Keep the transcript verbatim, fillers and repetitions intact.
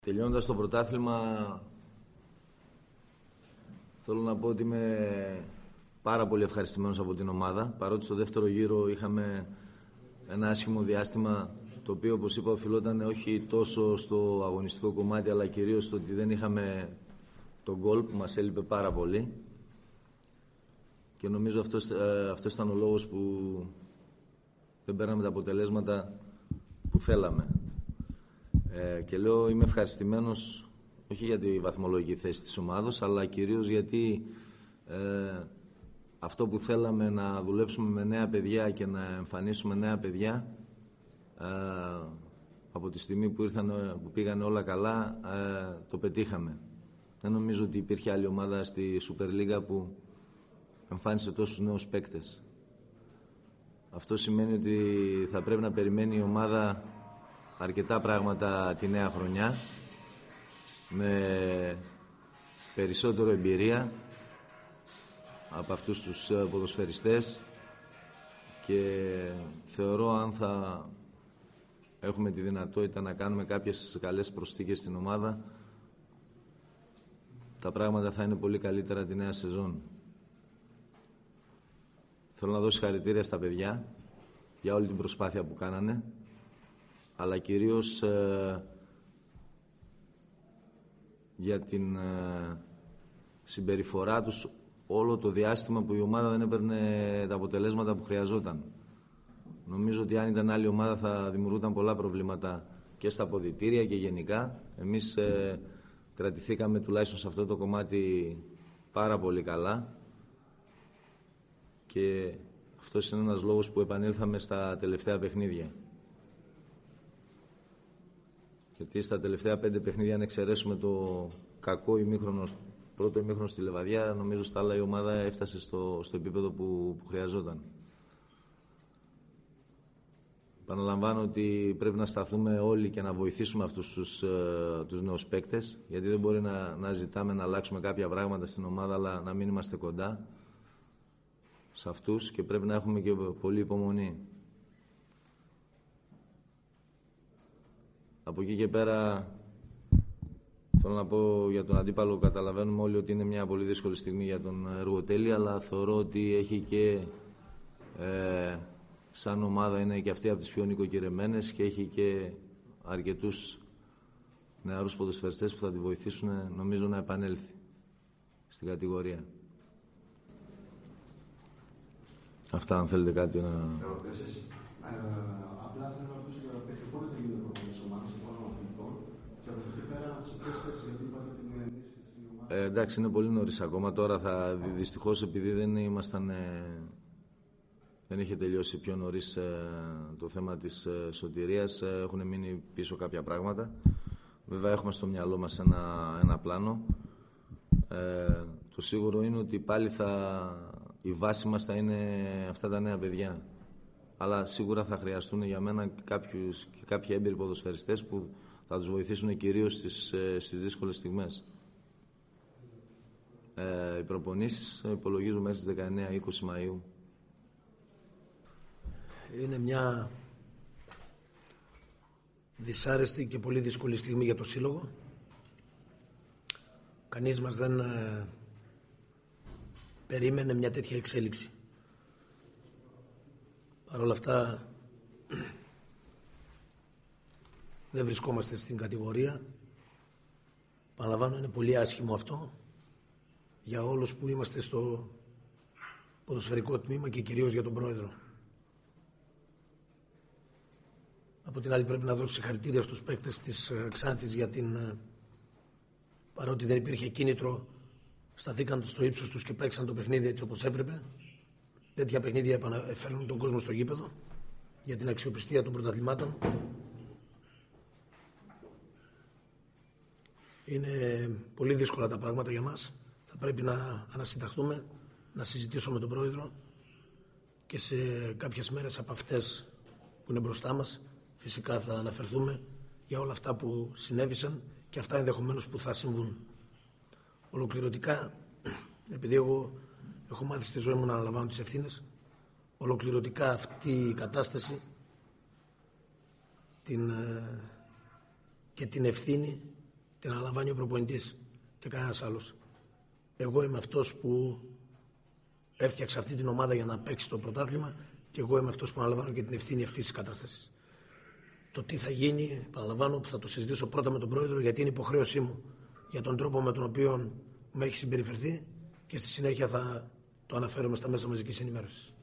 Τελειώνοντας το πρωτάθλημα, θέλω να πω ότι είμαι πάρα πολύ ευχαριστημένος από την ομάδα, παρότι στο δεύτερο γύρο είχαμε ένα άσχημο διάστημα, το οποίο, όπως είπα, οφειλόταν όχι τόσο στο αγωνιστικό κομμάτι, αλλά κυρίως στο ότι δεν είχαμε τον γκολ που μας έλειπε πάρα πολύ. Και νομίζω αυτός, αυτός ήταν ο λόγος που δεν παίρναμε τα αποτελέσματα που θέλαμε. Ε, και λέω είμαι ευχαριστημένος όχι για τη βαθμολογική θέση της ομάδας, αλλά κυρίως γιατί ε, αυτό που θέλαμε, να δουλέψουμε με νέα παιδιά και να εμφανίσουμε νέα παιδιά, ε, από τη στιγμή που, ήρθαν, που πήγαν όλα καλά, ε, το πετύχαμε. Δεν νομίζω ότι υπήρχε άλλη ομάδα στη Super League που εμφάνισε τόσους νέους παίκτες. Αυτό σημαίνει ότι θα πρέπει να περιμένει η ομάδα αρκετά πράγματα τη νέα χρονιά, με περισσότερο εμπειρία από αυτούς τους ποδοσφαιριστές, και θεωρώ αν θα έχουμε τη δυνατότητα να κάνουμε κάποιες καλές προσθήκες στην ομάδα, τα πράγματα θα είναι πολύ καλύτερα τη νέα σεζόν. Θέλω να δώσω συγχαρητήρια στα παιδιά για όλη την προσπάθεια που κάνανε, αλλά κυρίως ε, για την ε, συμπεριφορά τους όλο το διάστημα που η ομάδα δεν έπαιρνε τα αποτελέσματα που χρειαζόταν. Νομίζω ότι αν ήταν άλλη ομάδα θα δημιουργούνταν πολλά προβλήματα και στα αποδυτήρια και γενικά. Εμείς ε, κρατηθήκαμε τουλάχιστον σε αυτό το κομμάτι πάρα πολύ καλά, και αυτός είναι ένας λόγος που επανήλθαμε στα τελευταία παιχνίδια. Γιατί στα τελευταία πέντε παιχνίδια, αν εξαιρέσουμε το κακό ημίχρονο, πρώτο ημίχρονο στη Λεβαδιά, νομίζω στα άλλα η ομάδα έφτασε στο, στο επίπεδο που, που χρειαζόταν. Επαναλαμβάνω ότι πρέπει να σταθούμε όλοι και να βοηθήσουμε αυτούς τους, ε, τους νέους παίκτες, γιατί δεν μπορεί να, να ζητάμε να αλλάξουμε κάποια πράγματα στην ομάδα, αλλά να μην είμαστε κοντά σε αυτούς, και πρέπει να έχουμε και πολύ υπομονή. Από εκεί και πέρα, θέλω να πω για τον αντίπαλο, καταλαβαίνουμε όλοι ότι είναι μια πολύ δύσκολη στιγμή για τον Εργοτέλη, αλλά θεωρώ ότι έχει και ε, σαν ομάδα είναι και αυτή από τις πιο νοικοκυρεμένες και έχει και αρκετούς νεαρούς ποδοσφαιριστές που θα τη βοηθήσουν, νομίζω, να επανέλθει στην κατηγορία. Αυτά, αν θέλετε κάτι να... Ερωτήσεις. Απλά θέλω να ρωτήσω για το παιχνικό δεν γίνεται προπονητής της ομάδας, συμφωνώ με αυτό. Και από εκεί πέρα, σε ποιες θέσεις, γιατί είπατε ότι είναι ενίσχυση στην ομάδα. Ε, εντάξει, είναι πολύ νωρίς ακόμα. Τώρα θα δυστυχώς, επειδή δεν ήμασταν... Ε, δεν είχε τελειώσει πιο νωρίς ε, το θέμα της ε, σωτηρίας, ε, έχουν μείνει πίσω κάποια πράγματα. Βέβαια, έχουμε στο μυαλό μας ένα, ένα πλάνο. Ε, το σίγουρο είναι ότι πάλι θα... η βάση μας θα είναι αυτά τα νέα παιδιά. Αλλά σίγουρα θα χρειαστούν για μένα κάποιους, και κάποιοι έμπειροι ποδοσφαιριστές που θα τους βοηθήσουν κυρίως στις, στις δύσκολες στιγμές. Ε, οι προπονήσεις υπολογίζουν μέχρι τις δεκαεννέα με είκοσι Μαΐου. Είναι μια δυσάρεστη και πολύ δύσκολη στιγμή για το Σύλλογο. Κανείς μας δεν ε, περίμενε μια τέτοια εξέλιξη. Παρ' όλα αυτά δεν βρισκόμαστε στην κατηγορία. Παραλαμβάνω, είναι πολύ άσχημο αυτό για όλους που είμαστε στο ποδοσφαιρικό τμήμα και κυρίως για τον πρόεδρο. Από την άλλη, πρέπει να δώσω συγχαρητήρια στους παίκτες της Ξάνθης για την, παρότι δεν υπήρχε κίνητρο, σταθήκαν στο ύψος τους και παίξαν το παιχνίδι έτσι όπως έπρεπε. Τέτοια παιχνίδια φέρνουν τον κόσμο στο γήπεδο για την αξιοπιστία των πρωταθλημάτων. Είναι πολύ δύσκολα τα πράγματα για μας. Θα πρέπει να ανασυνταχθούμε, να συζητήσουμε με τον πρόεδρο και σε κάποιες μέρες από αυτές που είναι μπροστά μας φυσικά θα αναφερθούμε για όλα αυτά που συνέβησαν και αυτά ενδεχομένως που θα συμβούν. Ολοκληρωτικά, επειδή εγώ έχω μάθει στη ζωή μου να αναλαμβάνω τις ευθύνες, ολοκληρωτικά αυτή η κατάσταση την, και την ευθύνη την αναλαμβάνει ο προπονητής και κανένας άλλος. Εγώ είμαι αυτός που έφτιαξα αυτή την ομάδα για να παίξει το πρωτάθλημα και εγώ είμαι αυτός που αναλαμβάνω και την ευθύνη αυτής της κατάστασης. Το τι θα γίνει, επαναλαμβάνω, θα το συζητήσω πρώτα με τον Πρόεδρο, γιατί είναι υποχρέωσή μου για τον τρόπο με τον οποίο με έχει συμπεριφερθεί και στη συνέχεια θα το αναφέρομαι στα μέσα μαζικής ενημέρωσης.